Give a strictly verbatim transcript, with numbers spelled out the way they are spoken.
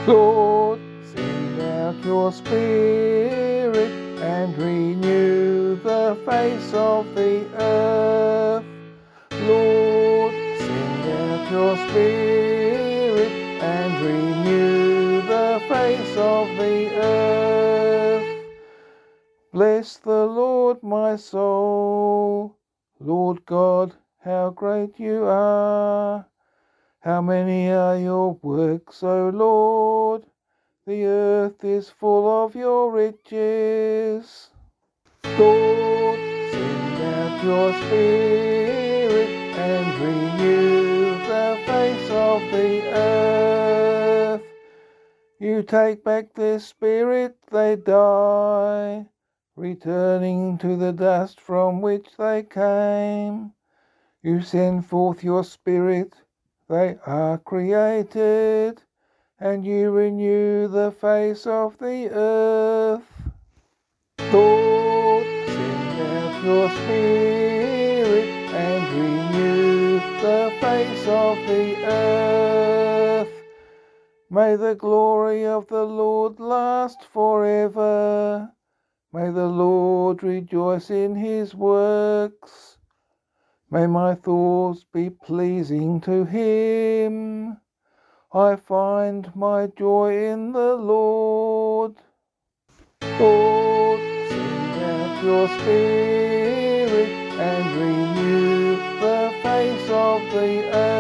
Lord, send out your Spirit and renew the face of the earth. Lord, send out your Spirit and renew the face of the earth. Bless the Lord, my soul. Lord God, how great you are. How many are your works, O Lord? The earth is full of your riches. Lord, send out your Spirit and renew the face of the earth. You take back their spirit, they die, returning to the dust from which they came. You send forth your Spirit, they are created, and you renew the face of the earth. Lord, send out your Spirit and renew the face of the earth. May the glory of the Lord last forever. May the Lord rejoice in his works. May my thoughts be pleasing to him. I find my joy in the Lord. Lord, send out your Spirit and renew the face of the earth.